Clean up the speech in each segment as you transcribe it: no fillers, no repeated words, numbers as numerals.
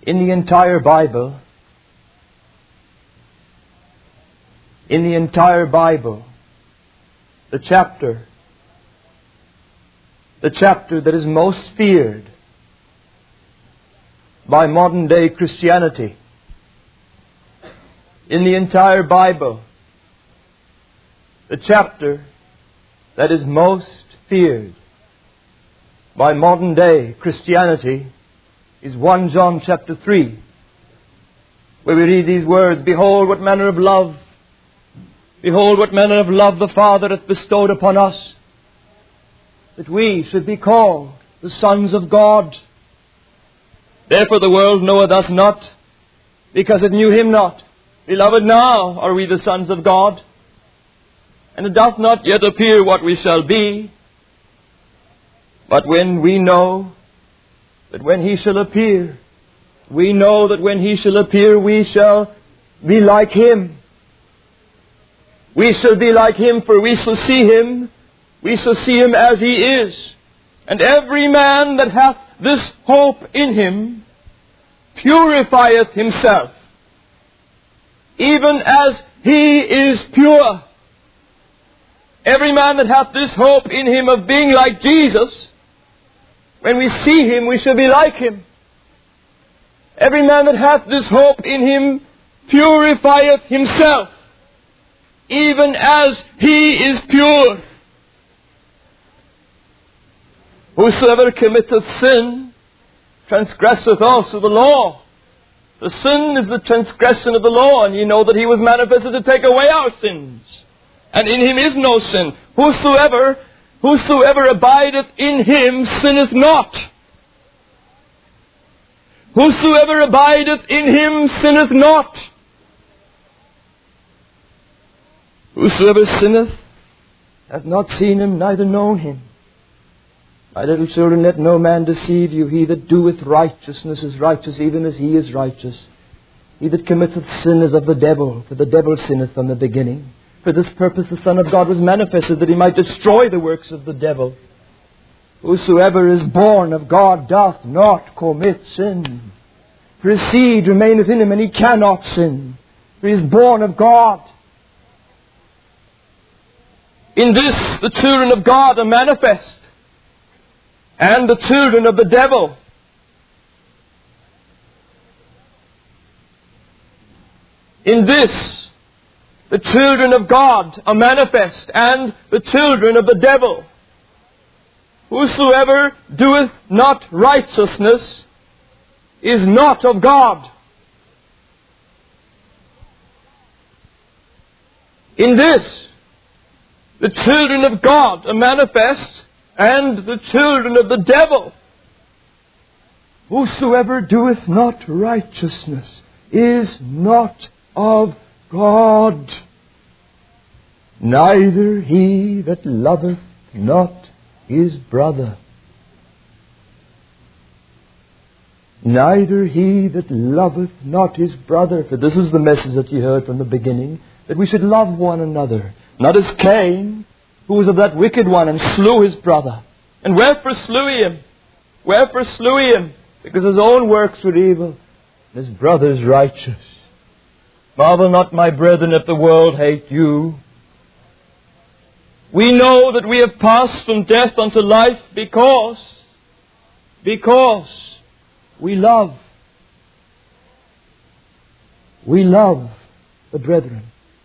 In the entire Bible, the chapter that is most feared by modern day Christianity, in the entire Bible, the chapter that is most feared by modern day Christianity is 1 John chapter 3, where we read these words, Behold what manner of love the Father hath bestowed upon us, that we should be called the sons of God. Therefore the world knoweth us not, because it knew Him not. Beloved, now are we the sons of God, and it doth not yet appear what we shall be. But when we know that when He shall appear, we know that when He shall appear, we shall be like Him. We shall be like Him, for we shall see Him. We shall see Him as He is. And every man that hath this hope in Him purifieth himself, even as He is pure. Every man that hath this hope in Him of being like Jesus, when we see Him, we shall be like Him. Every man that hath this hope in Him purifieth himself, even as He is pure. Whosoever committeth sin transgresseth also the law. The sin is the transgression of the law, and ye know that He was manifested to take away our sins. And in Him is no sin. Whosoever abideth in Him sinneth not. Whosoever abideth in Him sinneth not. Whosoever sinneth hath not seen Him, neither known Him. My little children, let no man deceive you. He that doeth righteousness is righteous, even as He is righteous. He that committeth sin is of the devil, for the devil sinneth from the beginning. For this purpose the Son of God was manifested, that He might destroy the works of the devil. Whosoever is born of God doth not commit sin. For His seed remaineth in him, and he cannot sin. For he is born of God. In this the children of God are manifest, and the children of the devil. In this the children of God are manifest, and the children of the devil. Whosoever doeth not righteousness is not of God. In this the children of God are manifest, and the children of the devil. Whosoever doeth not righteousness is not of God, neither he that loveth not his brother. Neither he that loveth not his brother. For this is the message that ye heard from the beginning, that we should love one another. Not as Cain, who was of that wicked one, and slew his brother. And wherefore slew he him? Wherefore slew he him? Because his own works were evil, and his brother's righteous. Marvel not, my brethren, if the world hate you. We know that we have passed from death unto life because we love. We love the brethren.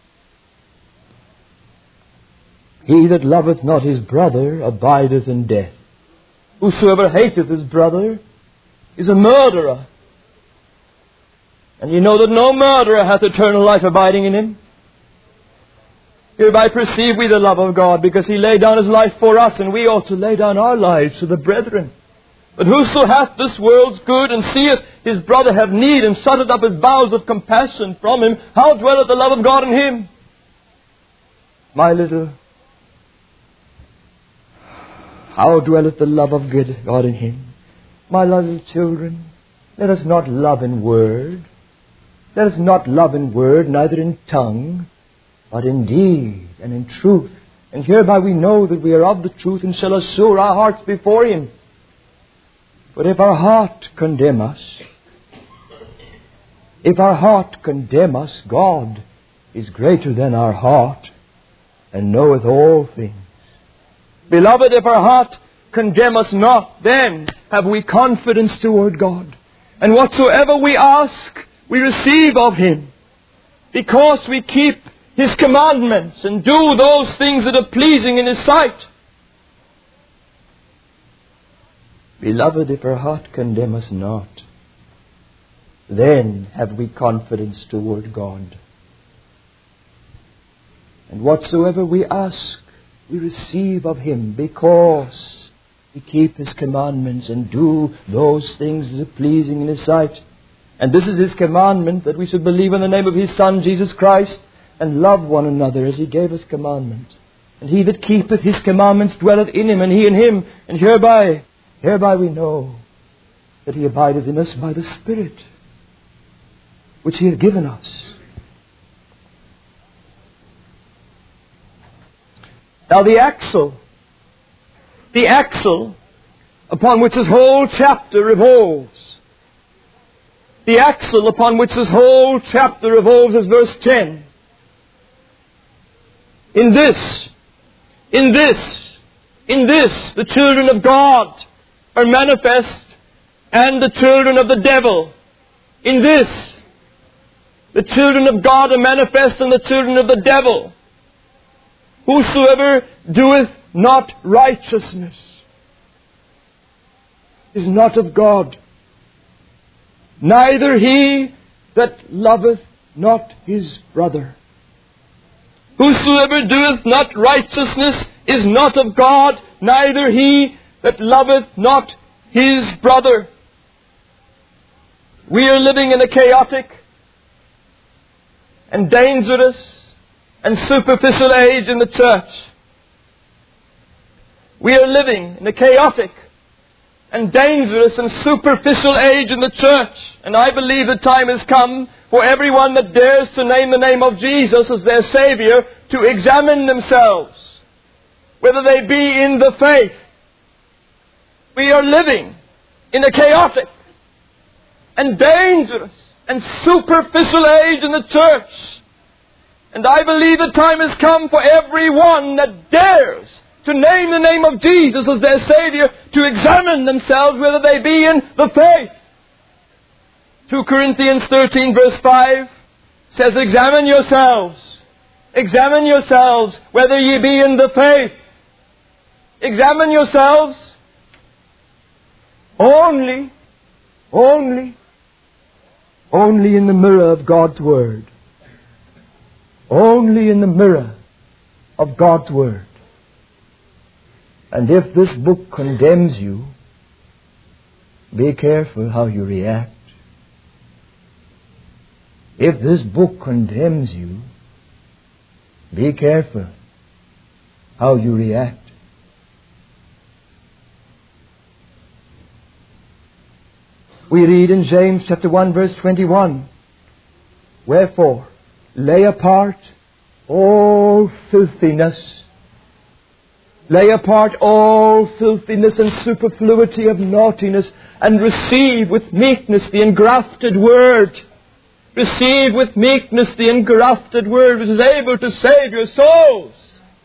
He that loveth not his brother abideth in death. Whosoever hateth his brother is a murderer. And ye know that no murderer hath eternal life abiding in him. Hereby perceive we the love of God, because He laid down His life for us, and we ought to lay down our lives for the brethren. But whoso hath this world's good, and seeth his brother have need, and shutteth up his bowels of compassion from him, how dwelleth the love of God in him? My little, how dwelleth the love of God in him? My little children, let us not love in word. Let us not love in word, neither in tongue, but in deed and in truth. And hereby we know that we are of the truth, and shall assure our hearts before Him. But if our heart condemn us, If our heart condemn us, God is greater than our heart, and knoweth all things. Beloved, if our heart condemn us not, then have we confidence toward God. And whatsoever we ask, we receive of Him, because we keep His commandments and do those things that are pleasing in His sight. Beloved, if our heart condemn us not, then have we confidence toward God. And whatsoever we ask, we receive of Him, because we keep His commandments and do those things that are pleasing in His sight. And this is His commandment, that we should believe in the name of His Son, Jesus Christ, and love one another as He gave us commandment. And he that keepeth His commandments dwelleth in Him, and He in him. And hereby we know that He abideth in us by the Spirit, which He hath given us. Now the axle upon which this whole chapter revolves, the axle upon which this whole chapter revolves is verse 10. In this, the children of God are manifest, and the children of the devil. In this, the children of God are manifest, and the children of the devil. Whosoever doeth not righteousness is not of God, neither he that loveth not his brother. Whosoever doeth not righteousness is not of God, neither he that loveth not his brother. We are living in a chaotic and dangerous and superficial age in the church. We are living in a chaotic and dangerous and superficial age in the church. And I believe the time has come for everyone that dares to name the name of Jesus as their Savior to examine themselves, whether they be in the faith. We are living in a chaotic and dangerous and superficial age in the church. And I believe the time has come for everyone that dares to name the name of Jesus as their Savior to examine themselves whether they be in the faith. 2 Corinthians 13 verse 5 says, examine yourselves whether ye be in the faith. Examine yourselves only in the mirror of God's Word. Only in the mirror of God's Word. And if this book condemns you, be careful how you react. If this book condemns you, be careful how you react. We read in James chapter 1 verse 21, wherefore, lay apart all filthiness. Lay apart all filthiness and superfluity of naughtiness, and receive with meekness the engrafted word. Receive with meekness the engrafted word, which is able to save your souls.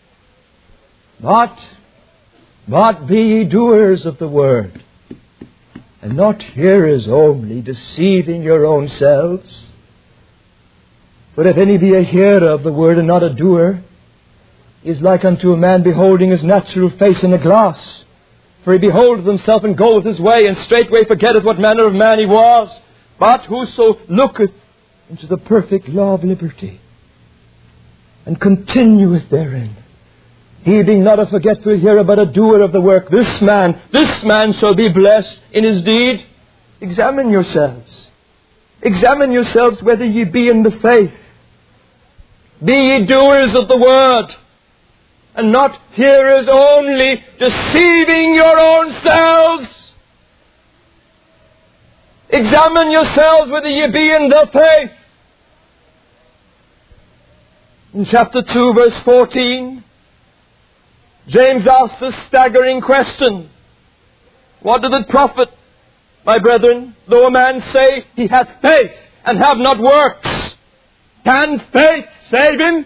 But be ye doers of the word, and not hearers only, deceiving your own selves. But if any be a hearer of the word and not a doer, he is like unto a man beholding his natural face in a glass. For he beholdeth himself and goeth his way, and straightway forgetteth what manner of man he was. But whoso looketh into the perfect law of liberty, and continueth therein, he being not a forgetful hearer, but a doer of the work, this man shall be blessed in his deed. Examine yourselves. Examine yourselves whether ye be in the faith. Be ye doers of the word, and not hearers only, deceiving your own selves. Examine yourselves whether ye be in the faith. In chapter 2 verse 14, James asks this staggering question. What doth it profit, my brethren, though a man say he hath faith and have not works, can faith save him?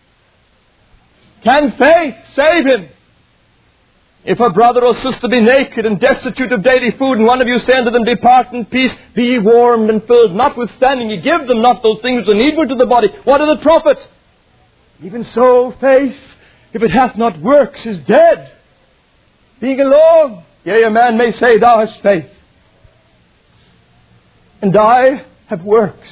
Can faith save him? If a brother or sister be naked and destitute of daily food, and one of you say unto them, Depart in peace, be ye warmed and filled, notwithstanding ye give them not those things which are needful to the body, what is the profit? Even so, faith, if it hath not works, is dead, being alone. Yea, a man may say, Thou hast faith, and I have works.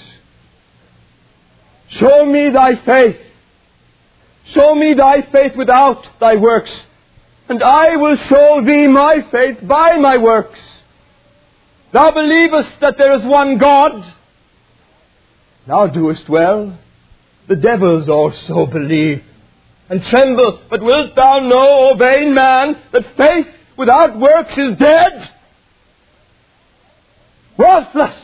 Show me thy faith. Show me thy faith without thy works, and I will show thee my faith by my works. Thou believest that there is one God. Thou doest well. The devils also believe and tremble. But wilt thou know, O vain man, that faith without works is dead? Worthless.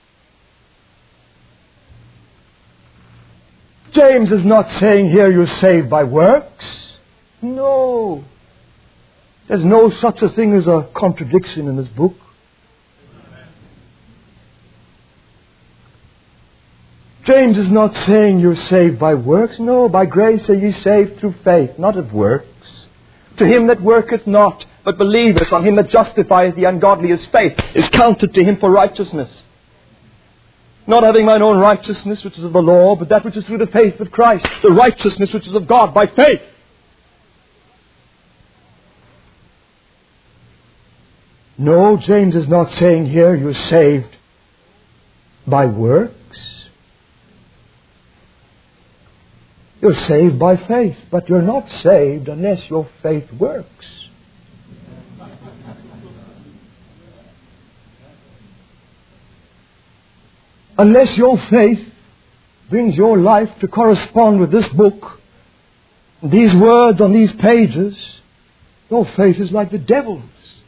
James is not saying here you're saved by works. No. There's no such a thing as a contradiction in this book. James is not saying you're saved by works. No, by grace are ye saved through faith, not of works. To him that worketh not, but believeth on him that justifieth the ungodly, his faith is counted to him for righteousness. Not having mine own righteousness, which is of the law, but that which is through the faith of Christ, the righteousness which is of God by faith. No, James is not saying here you're saved by works. You're saved by faith, but you're not saved unless your faith works. Unless your faith brings your life to correspond with this book, these words on these pages, your faith is like the devil's.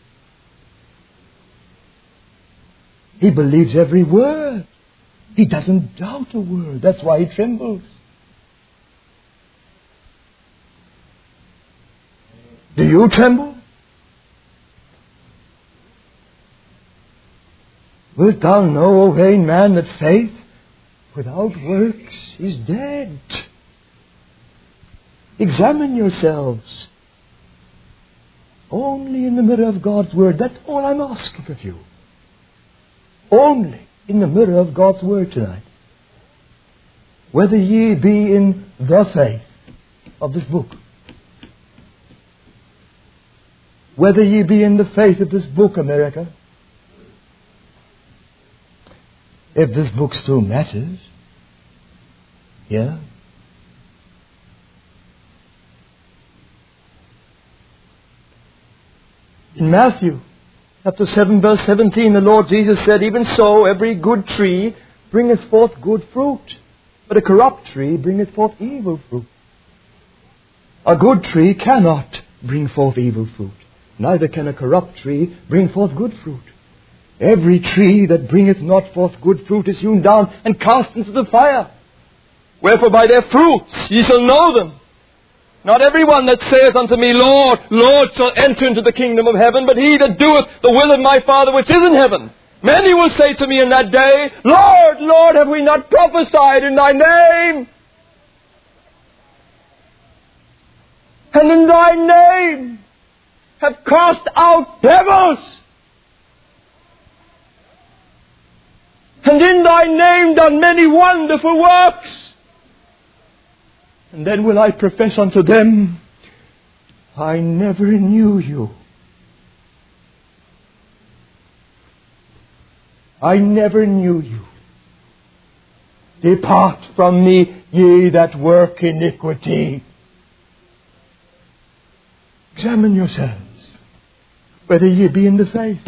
He believes every word. He doesn't doubt a word. That's why he trembles. Do you tremble? Wilt thou know, O vain man, that faith without works is dead? Examine yourselves. Only in the mirror of God's Word. That's all I'm asking of you. Only in the mirror of God's Word tonight. Whether ye be in the faith of this book. Whether ye be in the faith of this book, America. If this book still matters. Yeah. In Matthew chapter 7 verse 17, the Lord Jesus said, Even so, every good tree bringeth forth good fruit, but a corrupt tree bringeth forth evil fruit. A good tree cannot bring forth evil fruit. Neither can a corrupt tree bring forth good fruit. Every tree that bringeth not forth good fruit is hewn down and cast into the fire. Wherefore by their fruits ye shall know them. Not every one that saith unto me, Lord, Lord, shall enter into the kingdom of heaven, but he that doeth the will of my Father which is in heaven. Many will say to me in that day, Lord, Lord, have we not prophesied in thy name? And in thy name have cast out devils. And in thy name done many wonderful works. And then will I profess unto them, I never knew you. I never knew you. Depart from me, ye that work iniquity. Examine yourselves, whether ye be in the faith.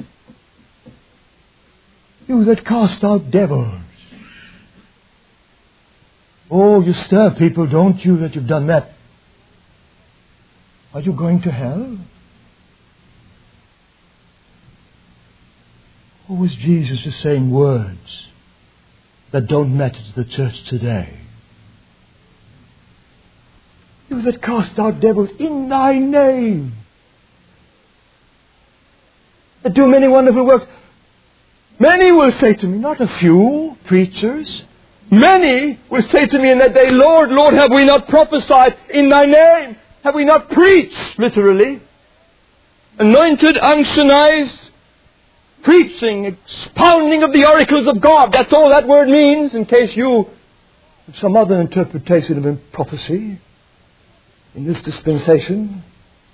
You that cast out devils. Oh, you stir people, don't you, that you've done that? Are you going to hell? Or was Jesus just saying words that don't matter to the church today? You that cast out devils in thy name, that do many wonderful works. Many will say to me, not a few preachers, many will say to me in that day, Lord, Lord, have we not prophesied in thy name? Have we not preached, literally? Anointed, unctionized, preaching, expounding of the oracles of God. That's all that word means, in case you have some other interpretation of prophecy in this dispensation,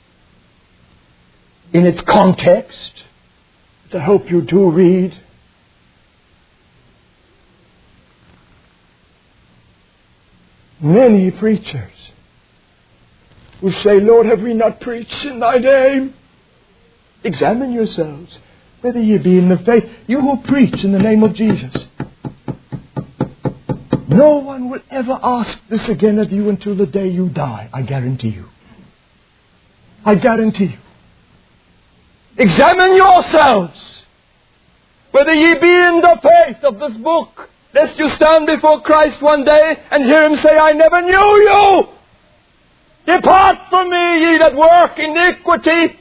in its context, which I hope you do read. Many preachers will say, Lord, have we not preached in thy name? Examine yourselves, whether ye be in the faith. You who preach in the name of Jesus. No one will ever ask this again of you until the day you die. I guarantee you. I guarantee you. Examine yourselves, whether ye be in the faith of this book, lest you stand before Christ one day and hear him say, I never knew you. Depart from me, ye that work iniquity.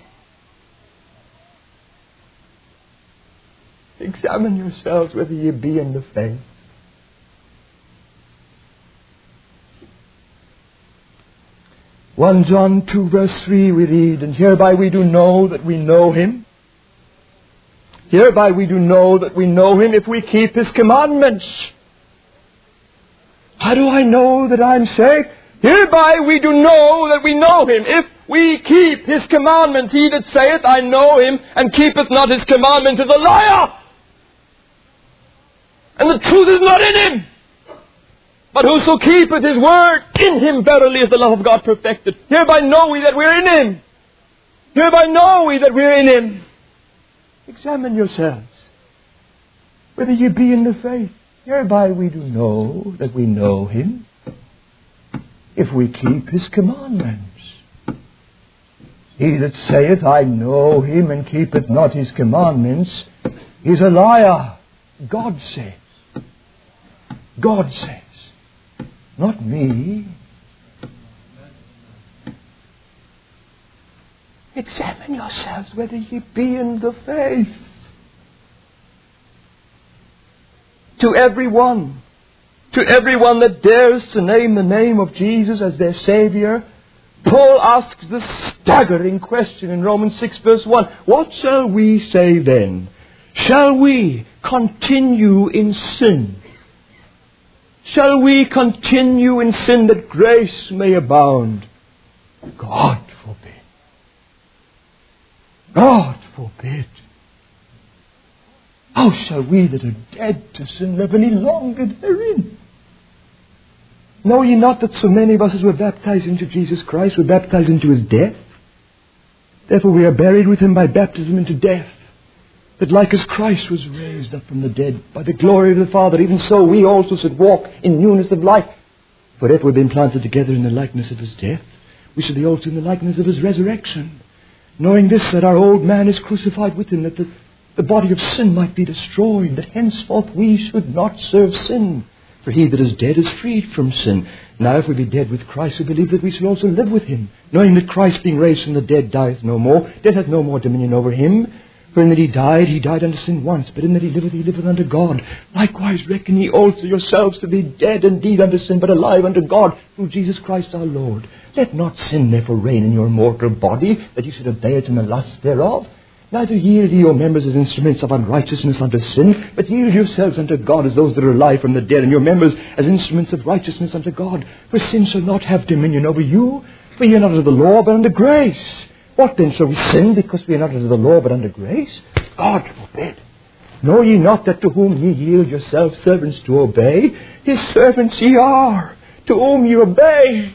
Examine yourselves whether ye be in the faith. John 2 verse 3 we read, and hereby we do know that we know him. Hereby we do know that we know him if we keep his commandments. How do I know that I'm saved? Hereby we do know that we know him if we keep his commandments. He that saith, I know him, and keepeth not his commandments is a liar. And the truth is not in him. But whoso keepeth his word, in him verily is the love of God perfected. Hereby know we that we are in him. Hereby know we that we are in him. Examine yourselves, whether ye be in the faith. Hereby we do know that we know him, if we keep his commandments. He that saith, I know him, and keepeth not his commandments, is a liar. God says. God says. Not me. Examine yourselves whether ye be in the faith. To everyone that dares to name the name of Jesus as their Savior, Paul asks this staggering question in Romans 6 verse 1. What shall we say then? Shall we continue in sin? Shall we continue in sin that grace may abound? God forbid. God forbid. How shall we that are dead to sin live any longer therein? Know ye not that so many of us as were baptized into Jesus Christ were baptized into his death? Therefore we are buried with him by baptism into death, that like as Christ was raised up from the dead by the glory of the Father, even so we also should walk in newness of life. For if we have been planted together in the likeness of his death, we shall be also in the likeness of his resurrection. Knowing this, that our old man is crucified with him, that the body of sin might be destroyed, that henceforth we should not serve sin. For he that is dead is freed from sin. Now if we be dead with Christ, we believe that we shall also live with him, knowing that Christ being raised from the dead dieth no more, death hath no more dominion over him. For in that he died unto sin once, but in that he liveth unto God. Likewise reckon ye also yourselves to be dead indeed unto sin, but alive unto God through Jesus Christ our Lord. Let not sin therefore reign in your mortal body, that ye should obey it in the lust thereof. Neither yield ye your members as instruments of unrighteousness unto sin, but yield yourselves unto God as those that are alive from the dead, and your members as instruments of righteousness unto God. For sin shall not have dominion over you, for ye are not under the law, but under grace. What then, shall we sin because we are not under the law, but under grace? God forbid. Know ye not that to whom ye yield yourselves servants to obey, his servants ye are, to whom ye obey,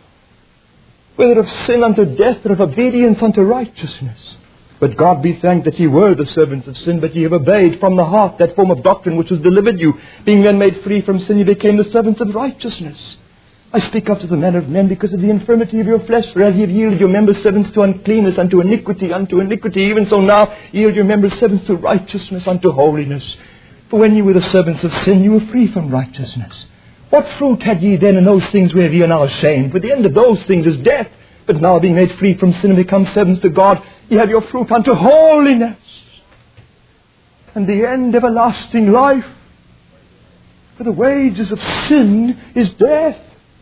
whether of sin unto death, or of obedience unto righteousness. But God be thanked that ye were the servants of sin, but ye have obeyed from the heart that form of doctrine which was delivered you. Being then made free from sin, ye became the servants of righteousness. I speak after the manner of men because of the infirmity of your flesh. For as ye have yielded your members servants to uncleanness, unto iniquity, even so now yield your members servants to righteousness, unto holiness. For when ye were the servants of sin, ye were free from righteousness. What fruit had ye then in those things whereof ye are now ashamed? For the end of those things is death. But now being made free from sin and become servants to God, ye have your fruit unto holiness. and the end everlasting life. For the wages of sin is death,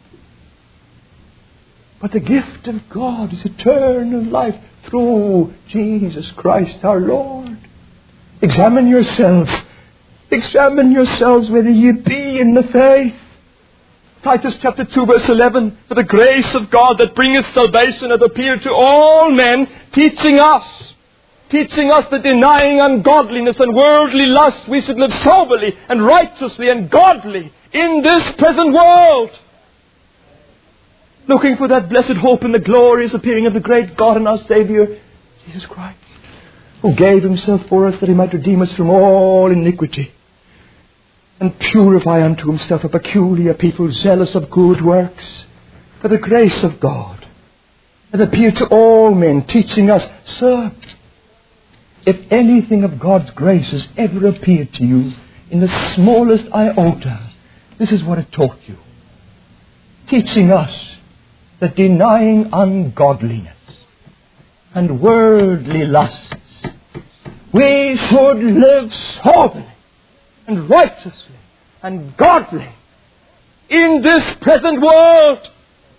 but the gift of God is eternal life through Jesus Christ our Lord. Examine yourselves. Examine yourselves whether ye be in the faith. Titus chapter 2 verse 11. For the grace of God that bringeth salvation hath appeared to all men, teaching us that denying ungodliness and worldly lust, we should live soberly and righteously and godly in this present world, looking for that blessed hope in the glorious appearing of the great God and our Savior, Jesus Christ, who gave Himself for us that He might redeem us from all iniquity and purify unto Himself a peculiar people, zealous of good works. For the grace of God hath appeared to all men, teaching us, sir, if anything of God's grace has ever appeared to you in the smallest iota, this is what it taught you. Teaching us that denying ungodliness and worldly lusts, we should live soberly and righteously and godly in this present world.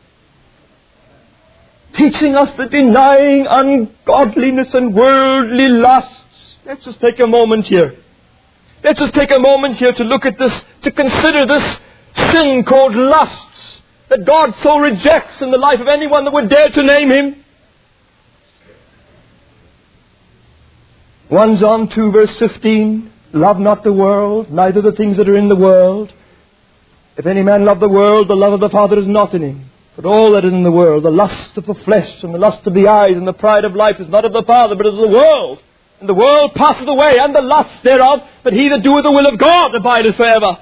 Teaching us that denying ungodliness and worldly lusts. Let's just take a moment here. Let's just take a moment here to look at this, to consider this sin called lusts that God so rejects in the life of anyone that would dare to name Him. 1 John 2 verse 15. Love not the world, neither the things that are in the world. If any man love the world, the love of the Father is not in him. But all that is in the world, the lust of the flesh and the lust of the eyes and the pride of life is not of the Father, but is of the world. And the world passeth away, and the lust thereof, but he that doeth the will of God abideth forever.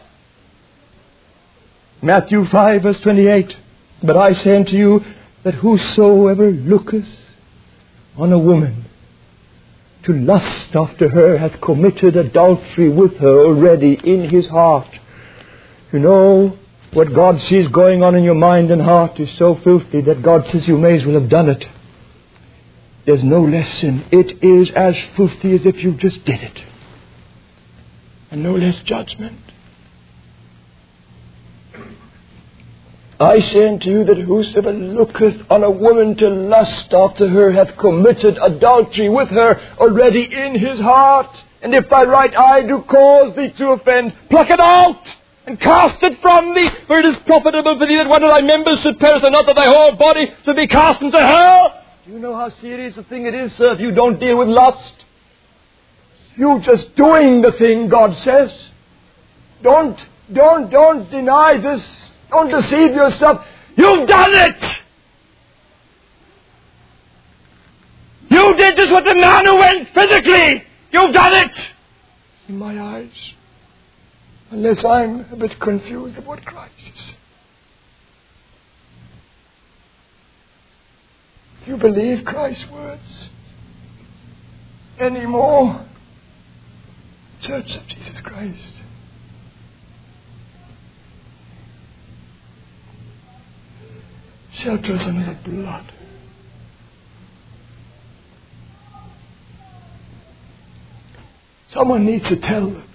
Matthew 5 verse 28. But I say unto you, that whosoever looketh on a woman to lust after her hath committed adultery with her already in his heart. You know, what God sees going on in your mind and heart is so filthy that God says you may as well have done it. There's no less sin. It is as filthy as if you just did it. And no less judgment. I say unto you that whosoever looketh on a woman to lust after her hath committed adultery with her already in his heart. And if thy right eye do cause thee to offend, pluck it out and cast it from thee, for it is profitable for thee that one of thy members should perish, and not that thy whole body should be cast into hell. Do you know how serious a thing it is, sir, if you don't deal with lust? You just doing the thing, God says. Don't deny this. Don't deceive yourself. You've done it. You did just what the man who went physically. You've done it. In my eyes. Unless I'm a bit confused of what Christ is. Do you believe Christ's words anymore? Church of Jesus Christ. Shelter us under the blood. Someone needs to tell them,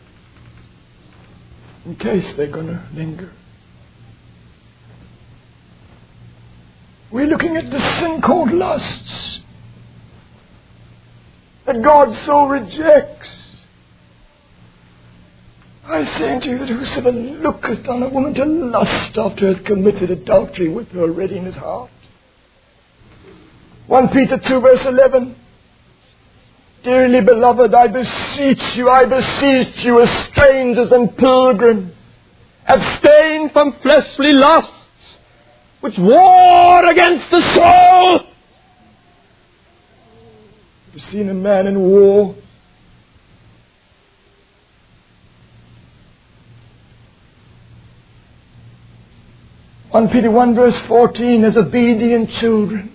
in case they're going to linger. We're looking at the sin called lusts that God so rejects. I say unto you that whosoever looketh on a woman to lust after hath committed adultery with her already in his heart. 1 Peter 2 verse 11. Dearly beloved, I beseech you, as strangers and pilgrims, abstain from fleshly lusts, which war against the soul. You've seen a man in war. Peter 1 verse 14, as obedient children,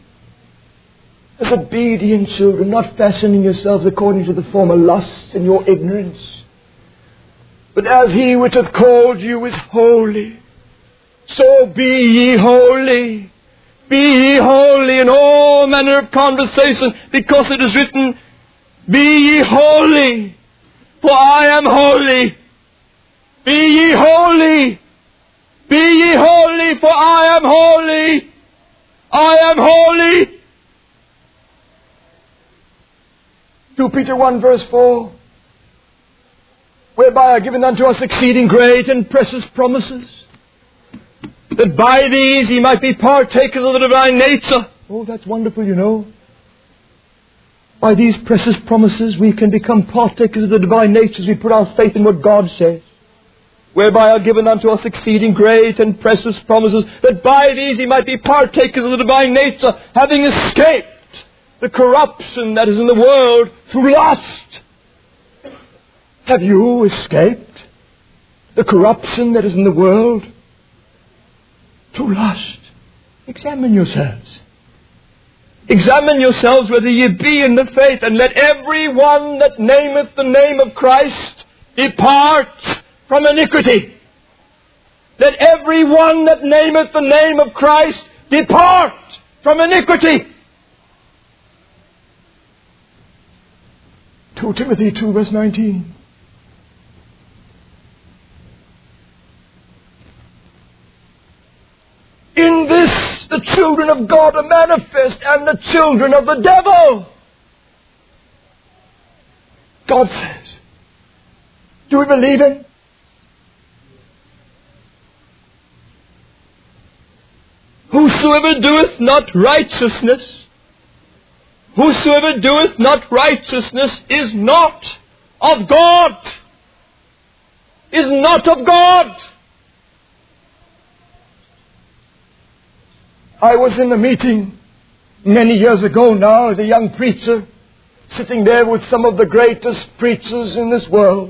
not fashioning yourselves according to the former lusts in your ignorance, but as he which hath called you is holy, so be ye holy. Be ye holy in all manner of conversation, because it is written, be ye holy, for I am holy. Be ye holy. Be ye holy, for I am holy. I am holy. 2 Peter 1 verse 4. Whereby are given unto us exceeding great and precious promises, that by these ye might be partakers of the divine nature. Oh, that's wonderful, you know. By these precious promises we can become partakers of the divine nature as we put our faith in what God says. Whereby are given unto us exceeding great and precious promises, that by these ye might be partakers of the divine nature, having escaped the corruption that is in the world through lust. Have you escaped the corruption that is in the world through lust? Examine yourselves. Examine yourselves whether ye be in the faith, and let every one that nameth the name of Christ depart from iniquity. Let every one that nameth the name of Christ depart from iniquity. 2 Timothy 2 verse 19. In this the children of God are manifest, and the children of the devil. God says. Do we believe Him? Whosoever doeth not righteousness, whosoever doeth not righteousness is not of God. Is not of God. I was in a meeting many years ago now as a young preacher, sitting there with some of the greatest preachers in this world.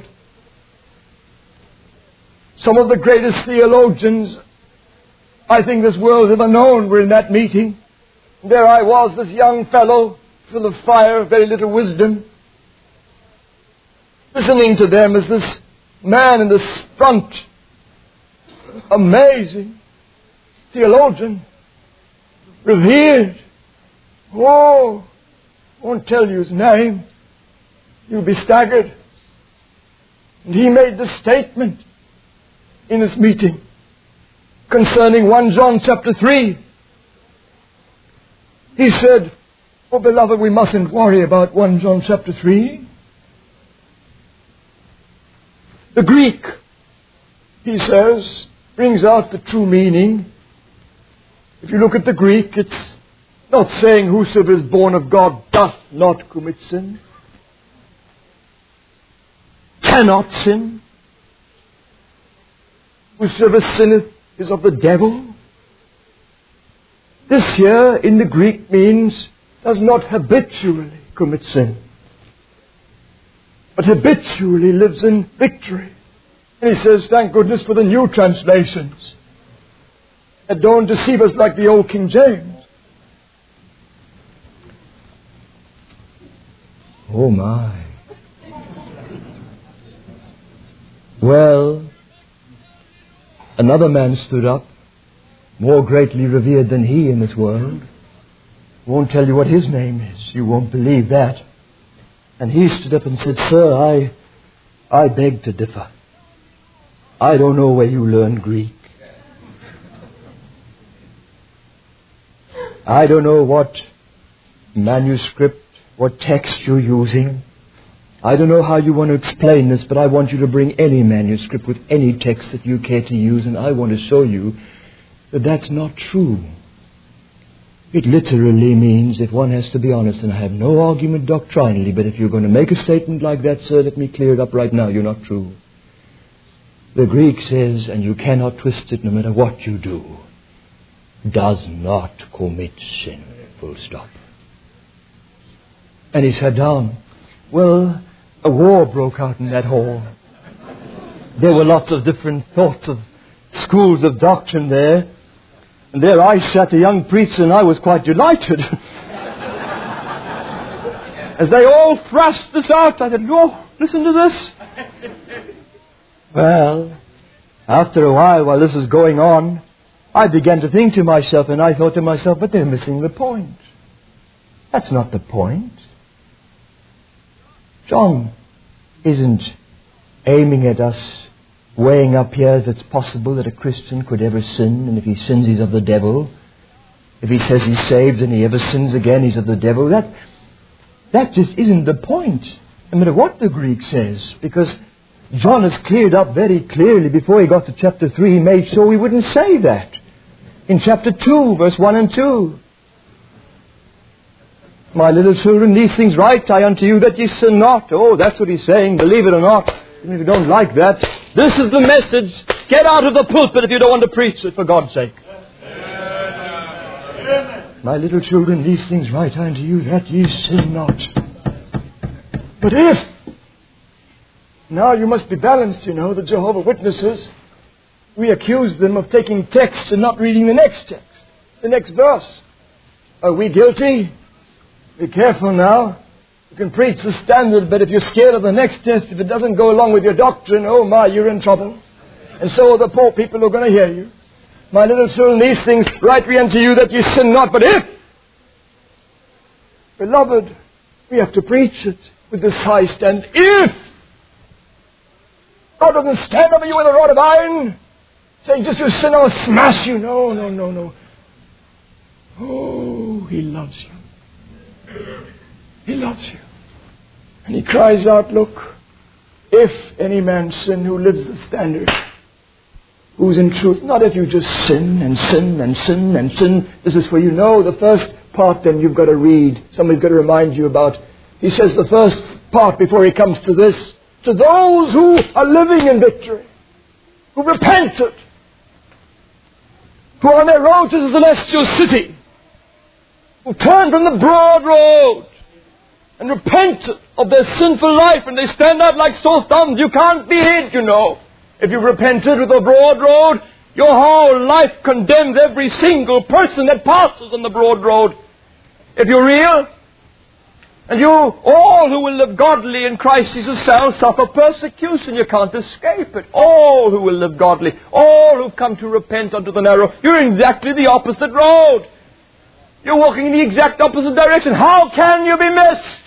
Some of the greatest theologians I think this world has ever known were in that meeting. There I was, this young fellow, full of fire, very little wisdom, listening to them as this man in the front, amazing theologian, revered. Oh, won't tell you his name. You'll be staggered. And he made the statement in this meeting concerning 1 John chapter 3. He said, oh beloved, we mustn't worry about 1 John chapter 3. The Greek, he says, brings out the true meaning. If you look at the Greek, it's not saying whosoever is born of God doth not commit sin, cannot sin. Whosoever sinneth is of the devil. This here in the Greek means does not habitually commit sin, but habitually lives in victory. And he says, thank goodness for the new translations that don't deceive us like the old King James. Oh my. Well, another man stood up, more greatly revered than he in this world. Won't tell you what his name is. You won't believe that. And he stood up and said, sir, I beg to differ. I don't know where you learned Greek. I don't know what manuscript, what text you're using. I don't know how you want to explain this, but I want you to bring any manuscript with any text that you care to use, and I want to show you that that's not true. It literally means, if one has to be honest, and I have no argument doctrinally, but if you're going to make a statement like that, sir, let me clear it up right now. You're not true. The Greek says, and you cannot twist it no matter what you do, does not commit sin. Full stop. And he sat down. Well, a war broke out in that hall. There were lots of different thoughts of schools of doctrine there. And there I sat, a young preacher, and I was quite delighted. As they all thrust this out, I said, oh, listen to this. Well, after a while this was going on, I began to think to myself, and I thought to myself, but they're missing the point. That's not the point. John isn't aiming at us, weighing up here if it's possible that a Christian could ever sin, and if he sins, he's of the devil. If he says he's saved and he ever sins again, he's of the devil. That just isn't the point, no matter what the Greek says, because John has cleared up very clearly before he got to chapter 3. He made sure we wouldn't say that. In chapter 2, verse 1 and 2. My little children, these things write I unto you that ye sin not. Oh, that's what he's saying, believe it or not. Even if you don't like that, this is the message. Get out of the pulpit if you don't want to preach it, for God's sake. My little children, these things write I unto you that ye sin not. But if, now you must be balanced, the Jehovah Witnesses, we accuse them of taking texts and not reading the next text, the next verse. Are we guilty? Be careful now. You can preach the standard, but if you're scared of the next test, if it doesn't go along with your doctrine, oh my, you're in trouble. And so are the poor people who are going to hear you. My little children, these things write we unto you that ye sin not. But if, beloved, we have to preach it with this high stand. If God doesn't stand over you with a rod of iron, saying just you sin, I'll smash you. No. Oh, He loves you. He loves you. And He cries out, look, if any man sin who lives the standard, who's in truth, not if you just sin and sin and sin and sin. This is for the first part then you've got to read. Somebody's got to remind you about. He says the first part before he comes to this. To those who are living in victory, who repented, who are on their road to the celestial city, who turned from the broad road and repented of their sinful life, and they stand out like sore thumbs. You can't be hid, If you repented with the broad road, your whole life condemns every single person that passes on the broad road. If you're real, and you, all who will live godly in Christ Jesus shall suffer persecution. You can't escape it. All who will live godly, all who've come to repent unto the narrow, you're in exactly the opposite road. You're walking in the exact opposite direction. How can you be missed?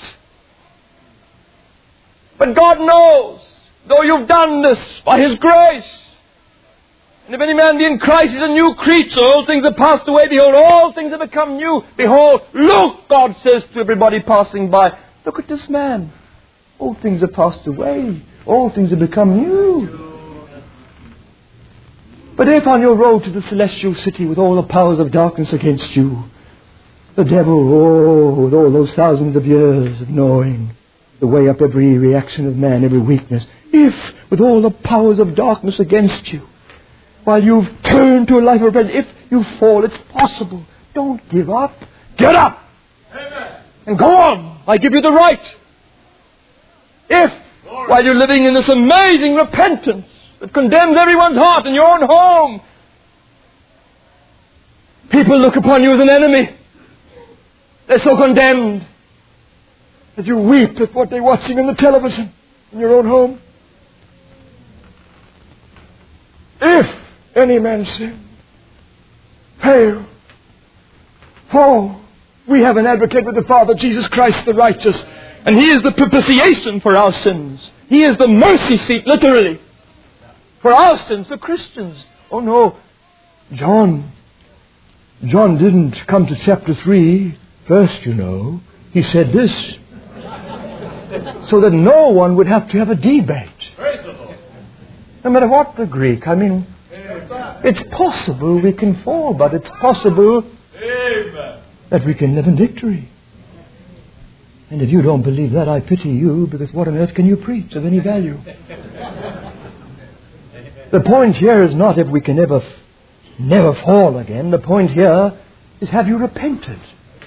But God knows, though you've done this by His grace. And if any man be in Christ, he's a new creature. All things are passed away. Behold, all things have become new. Behold, look, God says to everybody passing by, look at this man. All things are passed away. All things have become new. But if on your road to the celestial city with all the powers of darkness against you, the devil, with all those thousands of years of knowing the way up every reaction of man, every weakness, if with all the powers of darkness against you, while you've turned to a life of repentance, if you fall, it's possible. Don't give up. Get up. Amen. And go on. I give you the right. If, while you're living in this amazing repentance that condemns everyone's heart in your own home, people look upon you as an enemy. They're so condemned as you weep at what they're watching on the television in your own home. If any man sin, fail, fall, we have an advocate with the Father, Jesus Christ the righteous, and He is the propitiation for our sins. He is the mercy seat, literally, for our sins, for Christians. Oh no, John didn't come to chapter 3 first, He said this, so that no one would have to have a debate. No matter what the Greek, it's possible we can fall, but it's possible that we can live in victory. And if you don't believe that, I pity you, because what on earth can you preach of any value? The point here is not if we can never fall again. The point here is, have you repented?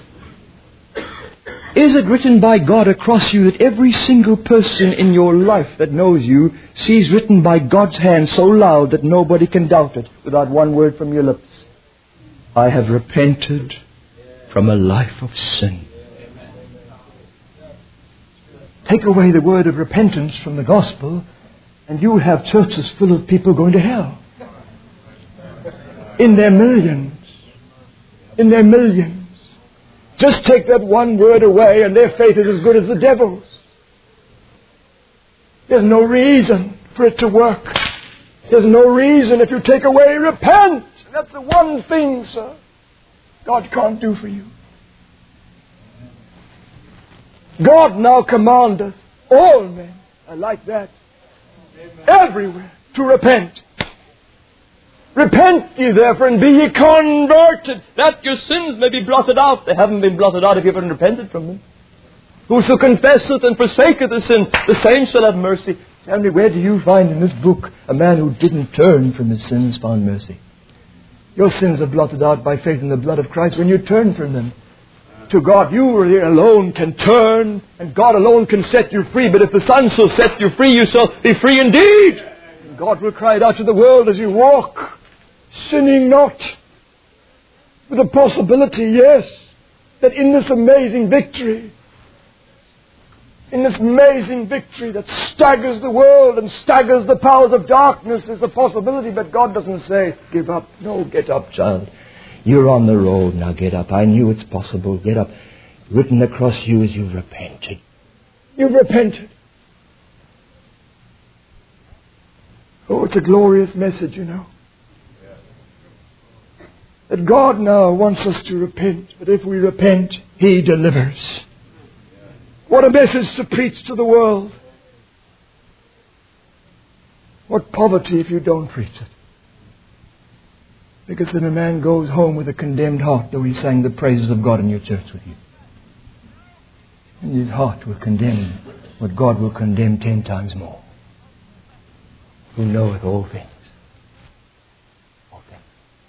Is it written by God across you that every single person in your life that knows you sees written by God's hand so loud that nobody can doubt it without one word from your lips? I have repented from a life of sin. Take away the word of repentance from the gospel, and you have churches full of people going to hell. In their millions. Just take that one word away and their faith is as good as the devil's. There's no reason for it to work. There's no reason if you take away repent. That's the one thing, sir, God can't do for you. God now commandeth all men, I like that, everywhere, to repent. Repent ye therefore and be ye converted, that your sins may be blotted out. They haven't been blotted out if you haven't repented from them. Whoso confesseth and forsaketh his sins, the same shall have mercy. Tell me, where do you find in this book a man who didn't turn from his sins found mercy? Your sins are blotted out by faith in the blood of Christ when you turn from them to God. You alone can turn, and God alone can set you free. But if the Son shall set you free, you shall be free indeed. And God will cry it out to the world as you walk, sinning not. With a possibility, yes, that in this amazing victory that staggers the world and staggers the powers of darkness, is a possibility. But God doesn't say, give up. No, get up, child. You're on the road. Now get up. I knew it's possible. Get up. Written across you is you've repented. You've repented. Oh, it's a glorious message, you know. That God now wants us to repent. But if we repent, He delivers. What a message to preach to the world. What poverty if you don't preach it. Because then a man goes home with a condemned heart, though he sang the praises of God in your church with you. And his heart will condemn what God will condemn 10 times more. Who knoweth all things. All things.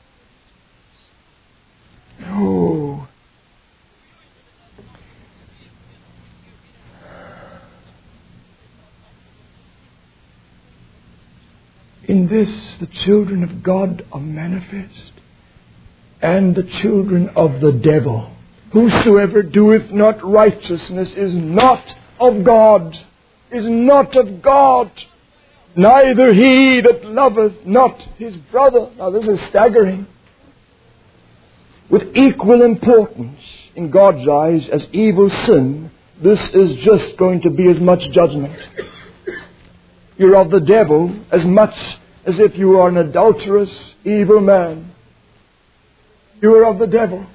Oh. In this, the children of God are manifest, and the children of the devil. Whosoever doeth not righteousness is not of God, is not of God. Neither he that loveth not his brother. Now this is staggering. With equal importance in God's eyes as evil sin, this is just going to be as much judgment. You're of the devil as much as if you are an adulterous, evil man. You are of the devil.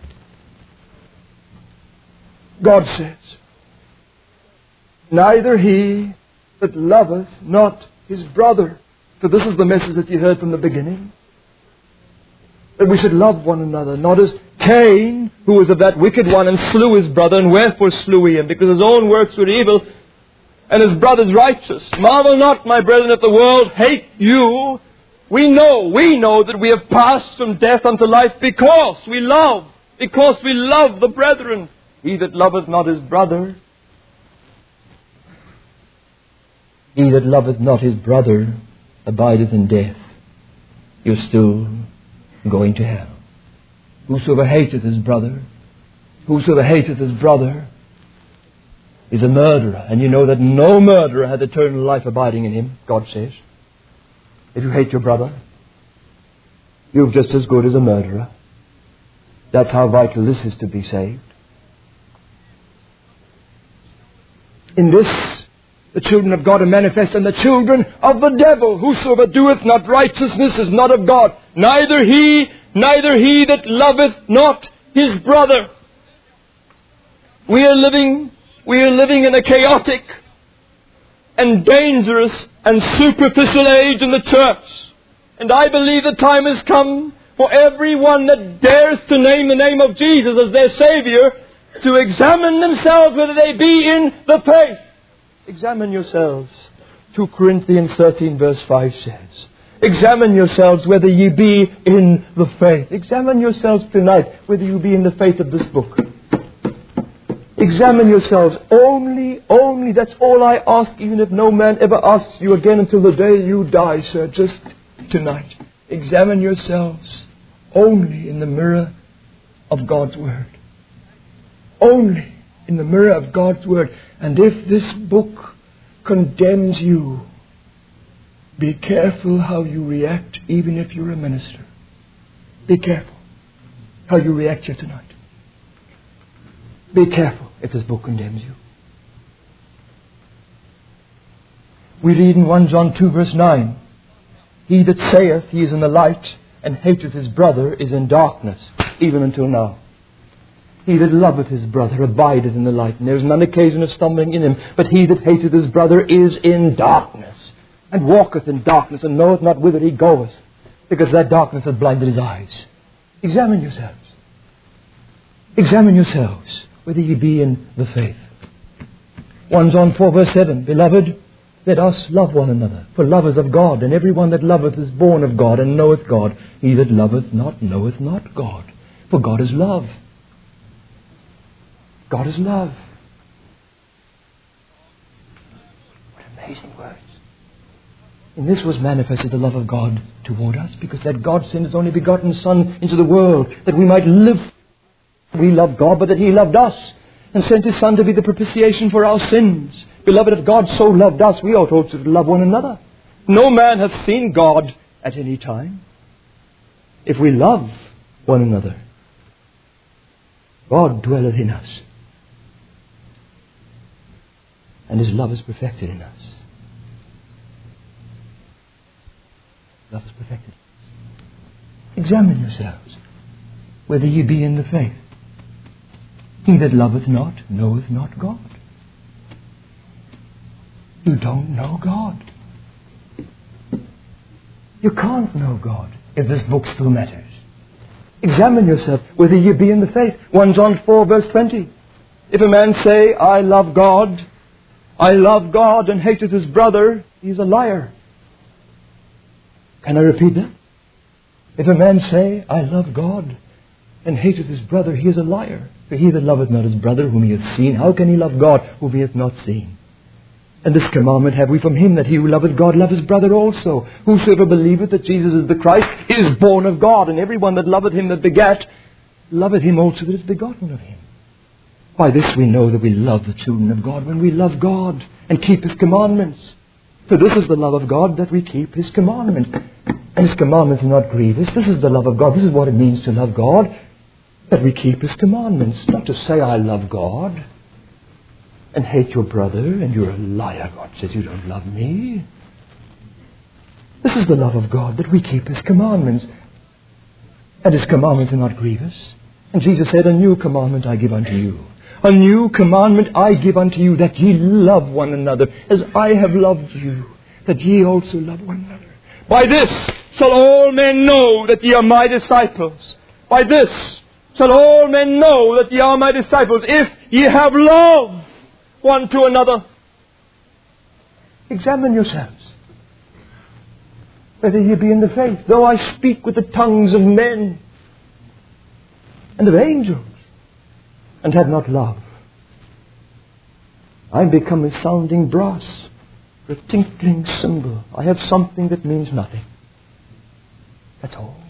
God says, neither he that loveth not his brother. For this is the message that you heard from the beginning. That we should love one another, not as Cain, who was of that wicked one and slew his brother. And wherefore slew he him? Because his own works were evil, and his brother's righteous. Marvel not, my brethren, if the world hate you. We know that we have passed from death unto life because we love the brethren. He that loveth not his brother, abideth in death. You're still going to hell. Whosoever hateth his brother is a murderer. And you know that no murderer hath eternal life abiding in him, God says. If you hate your brother, you're just as good as a murderer. That's how vital this is to be saved. In this, the children of God are manifest, and the children of the devil. Whosoever doeth not righteousness is not of God. Neither he that loveth not his brother. We are living in a chaotic and dangerous and superficial age in the church. And I believe the time has come for everyone that dares to name the name of Jesus as their Savior to examine themselves whether they be in the faith. Examine yourselves. 2 Corinthians 13 verse 5 says, examine yourselves whether ye be in the faith. Examine yourselves tonight whether you be in the faith of this book. Examine yourselves. Only, that's all I ask, even if no man ever asks you again until the day you die, sir. Just tonight. Examine yourselves only in the mirror of God's Word. Only in the mirror of God's Word. And if this book condemns you, be careful how you react, even if you're a minister. Be careful how you react here tonight. Be careful if this book condemns you. We read in 1 John 2 verse 9, he that saith he is in the light and hateth his brother is in darkness, even until now. He that loveth his brother abideth in the light, and there is none occasion of stumbling in him. But he that hateth his brother is in darkness, and walketh in darkness, and knoweth not whither he goeth, because that darkness hath blinded his eyes. Examine yourselves. Examine yourselves, whether ye be in the faith. 1 John 4 verse 7, Beloved, let us love one another, for love is of God, and every one that loveth is born of God, and knoweth God. He that loveth not knoweth not God, for God is love. God is love. What amazing words. And this was manifested the love of God toward us, because that God sent His only begotten Son into the world, that we might live. We love God, but that He loved us, and sent His Son to be the propitiation for our sins. Beloved, if God so loved us, we ought also to love one another. No man hath seen God at any time. If we love one another, God dwelleth in us, and His love is perfected in us. Love is perfected. Examine yourselves, whether ye be in the faith. He that loveth not knoweth not God. You don't know God. You can't know God if this book still matters. Examine yourself, whether ye be in the faith. 1 John 4 verse 20. If a man say, I love God, and hateth his brother, he is a liar. Can I repeat that? If a man say, I love God, and hateth his brother, he is a liar. For he that loveth not his brother whom he hath seen, how can he love God whom he hath not seen? And this commandment have we from him, that he who loveth God love his brother also. Whosoever believeth that Jesus is the Christ is born of God, and every one that loveth him that begat, loveth him also that is begotten of him. By this we know that we love the children of God, when we love God and keep His commandments. For this is the love of God, that we keep His commandments. And His commandments are not grievous. This is the love of God. This is what it means to love God, that we keep His commandments. Not to say, I love God, and hate your brother, and you're a liar. God says you don't love me. This is the love of God, that we keep His commandments. And His commandments are not grievous. And Jesus said, a new commandment I give unto you. A new commandment I give unto you, that ye love one another, as I have loved you, that ye also love one another. By this shall all men know that ye are my disciples. By this shall all men know that ye are my disciples, if ye have love one to another. Examine yourselves, whether ye be in the faith. Though I speak with the tongues of men and of angels, and have not love, I become a sounding brass, a tinkling cymbal. I have something that means nothing. That's all.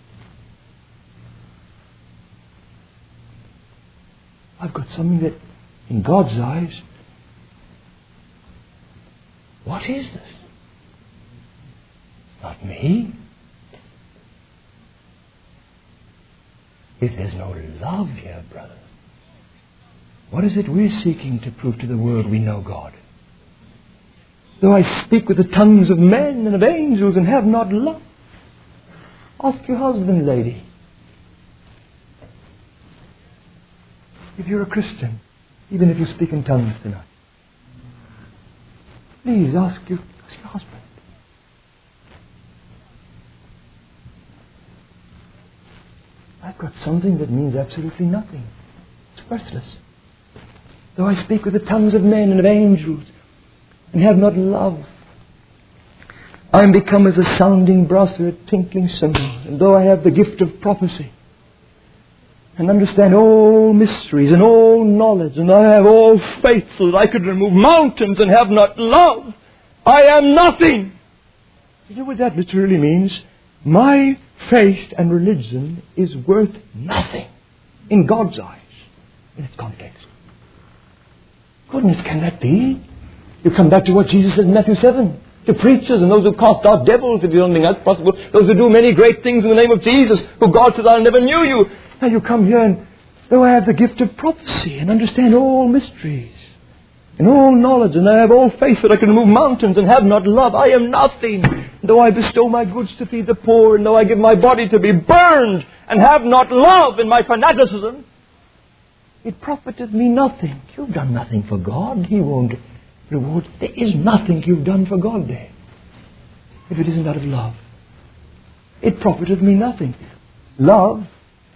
I've got something that, in God's eyes, what is this? Not me. If there's no love here, brother, what is it we're seeking to prove to the world we know God? Though I speak with the tongues of men and of angels and have not love. Ask your husband, lady. If you're a Christian, even if you speak in tongues tonight, please ask your husband. I've got something that means absolutely nothing. It's worthless. Though I speak with the tongues of men and of angels, and have not love, I am become as a sounding brass or a tinkling cymbal. And though I have the gift of prophecy, and understand all mysteries and all knowledge, and I have all faith so that I could remove mountains, and have not love, I am nothing. You know what that literally means? My faith and religion is worth nothing in God's eyes, in its context. Goodness, can that be? You come back to what Jesus said in Matthew 7. To preachers and those who cast out devils, if you don't think that's possible. Those who do many great things in the name of Jesus, who God says, I never knew you. Now you come here and, though I have the gift of prophecy and understand all mysteries, in all knowledge, and I have all faith that I can remove mountains, and have not love, I am nothing. Though I bestow my goods to feed the poor, and though I give my body to be burned, and have not love in my fanaticism, it profiteth me nothing. You've done nothing for God. He won't reward. There is nothing you've done for God there, if it isn't out of love. It profiteth me nothing. Love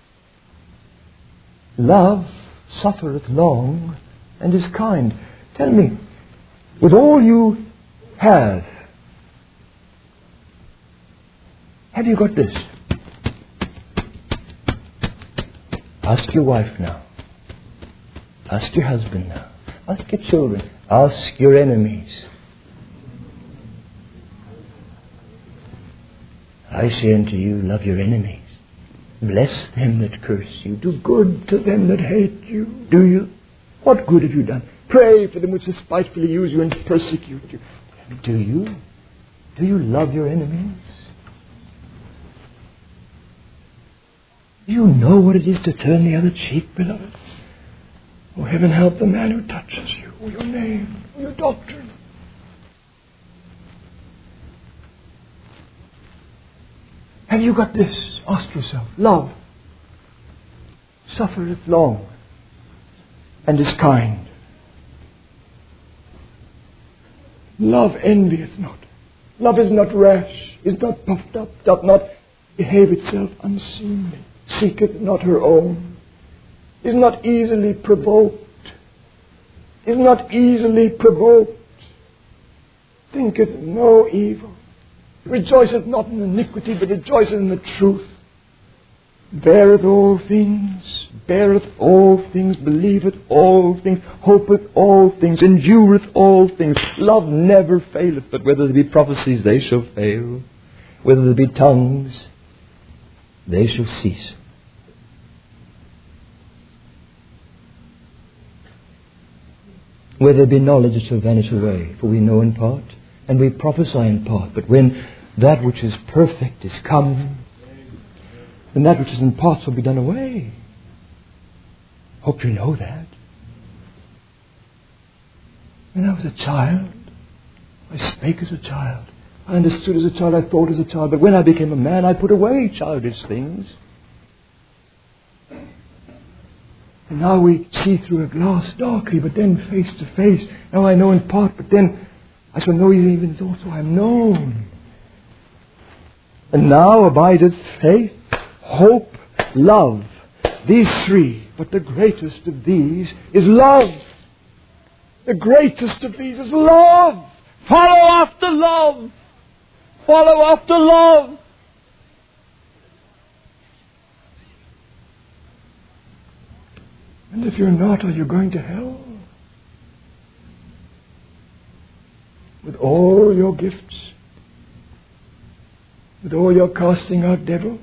suffereth long and is kind. Tell me, with all you have you got this? Ask your wife now. Ask your husband now. Ask your children. Ask your enemies. I say unto you, love your enemies. Bless them that curse you. Do good to them that hate you. Do you? What good have you done? Pray for them which despitefully use you and persecute you. Do you? Do you love your enemies? Do you know what it is to turn the other cheek, beloved? Oh, heaven help the man who touches you, or your name, or your doctrine. Have you got this? Ask yourself. Love suffereth long and is kind. Love envieth not. Love is not rash, is not puffed up, doth not behave itself unseemly, seeketh not her own, is not easily provoked, thinketh no evil, rejoiceth not in iniquity, but rejoiceth in the truth, beareth all things, believeth all things, hopeth all things, endureth all things. Love never faileth, but whether there be prophecies, they shall fail. Whether there be tongues, they shall cease. Whether there be knowledge, it shall vanish away. For we know in part, and we prophesy in part. But when that which is perfect is come, then that which is in part shall be done away. Hope you know that. When I was a child, I spake as a child. I understood as a child, I thought as a child. But when I became a man, I put away childish things. And now we see through a glass darkly, but then face to face. Now I know in part, but then I shall know even as also I am known. And now abideth faith, hope, love. These three. But the greatest of these is love. The greatest of these is love. Follow after love. Follow after love. And if you're not, are you going to hell? With all your gifts, with all your casting out devils?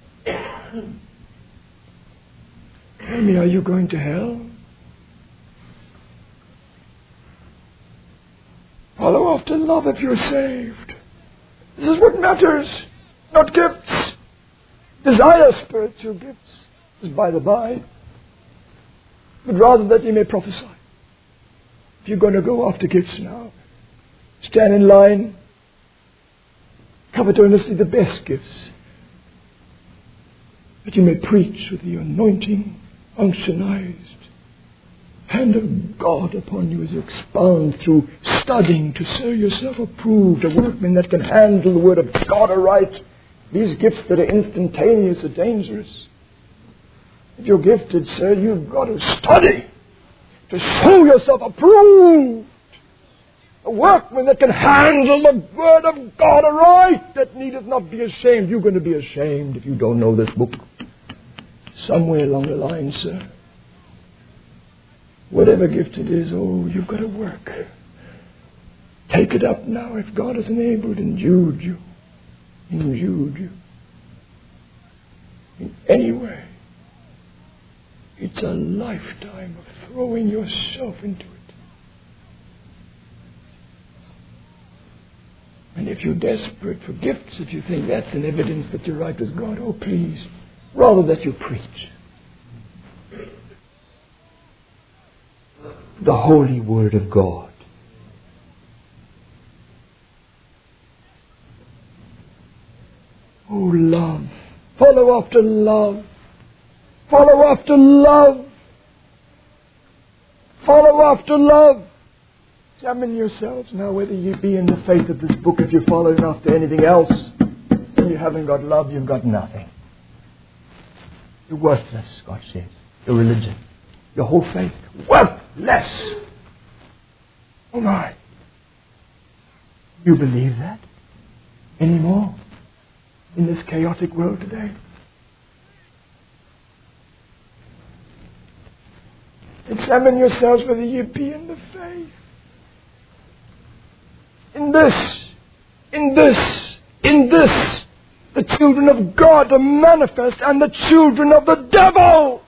Tell me, are you going to hell? Follow after love if you're saved. This is what matters, not gifts. Desire spiritual gifts is by the by, but rather that you may prophesy. If you're going to go after gifts now, stand in line, covet earnestly the best gifts, that you may preach with the anointing, unctionized hand of God upon you as you expound through studying to show yourself approved, a workman that can handle the word of God aright. These gifts that are instantaneous are dangerous. If you're gifted, sir, you've got to study to show yourself approved. A workman that can handle the word of God aright, that needeth not be ashamed. You're going to be ashamed if you don't know this book. Somewhere along the line, sir. Whatever gift it is, you've got to work. Take it up now if God has endued you in any way. It's a lifetime of throwing yourself into it. And if you're desperate for gifts, if you think that's an evidence that you're right with God, please, rather that you preach. the holy Word of God. Oh, love. Follow after love. Follow after love. Follow after love. Examine yourselves now whether you be in the faith of this book. If you're following after anything else and you haven't got love, you've got nothing. You're worthless, God says. Your religion, your whole faith, worthless. Oh my. You believe that anymore in this chaotic world today? Examine yourselves whether you be in the faith. In this, the children of God are manifest, and the children of the devil.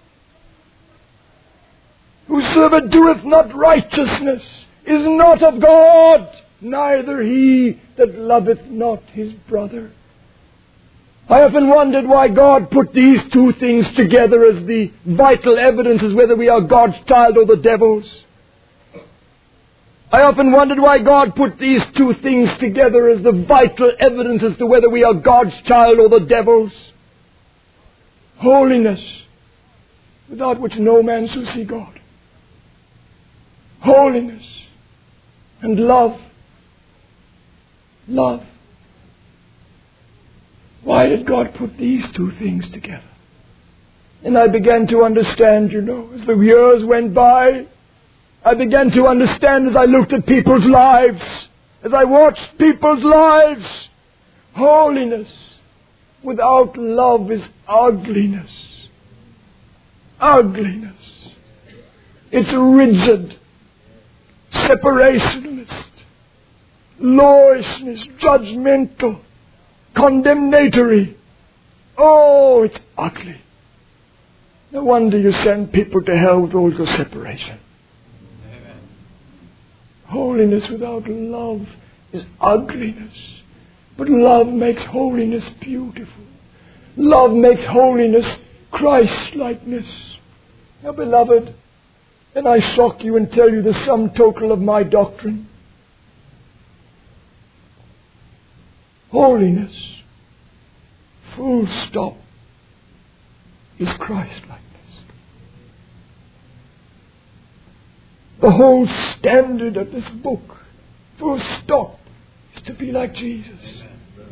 Whosoever doeth not righteousness is not of God, neither he that loveth not his brother. I often wondered why God put these two things together as the vital evidence as whether we are God's child or the devil's. I often wondered why God put these two things together as the vital evidence as to whether we are God's child or the devil's. Holiness, without which no man shall see God. Holiness and love. Love. Why did God put these two things together? And I began to understand, as the years went by. I began to understand as I looked at people's lives, as I watched people's lives. Holiness without love is ugliness. Ugliness. It's rigid, separationist, lawishness, judgmental, condemnatory. Oh, it's ugly. No wonder you send people to hell with all your separation. Holiness without love is ugliness. But love makes holiness beautiful. Love makes holiness Christ-likeness. Now, beloved, and I shock you and tell you the sum total of my doctrine. Holiness, full stop, is Christ-likeness. The whole standard of this book, full stop, is to be like Jesus.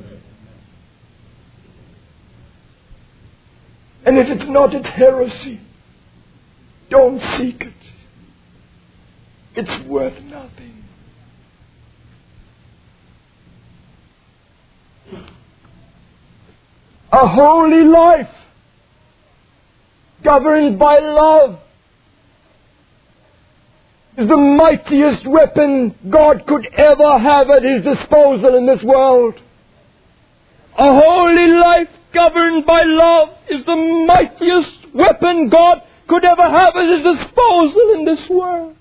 And if it's not, it's heresy. Don't seek it. It's worth nothing. A holy life governed by love is the mightiest weapon God could ever have at His disposal in this world. A holy life governed by love is the mightiest weapon God could ever have at His disposal in this world.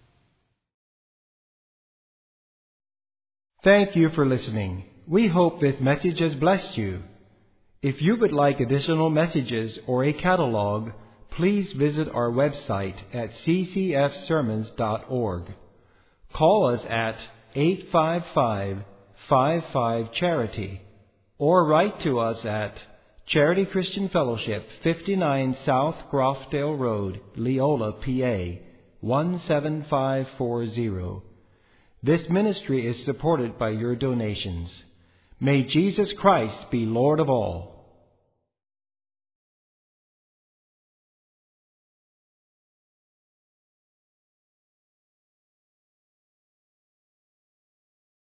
Thank you for listening. We hope this message has blessed you. If you would like additional messages or a catalog, please visit our website at ccfsermons.org. Call us at 855-55-CHARITY or write to us at Charity Christian Fellowship, 59 South Groffdale Road, Leola, PA, 17540. This ministry is supported by your donations. May Jesus Christ be Lord of all.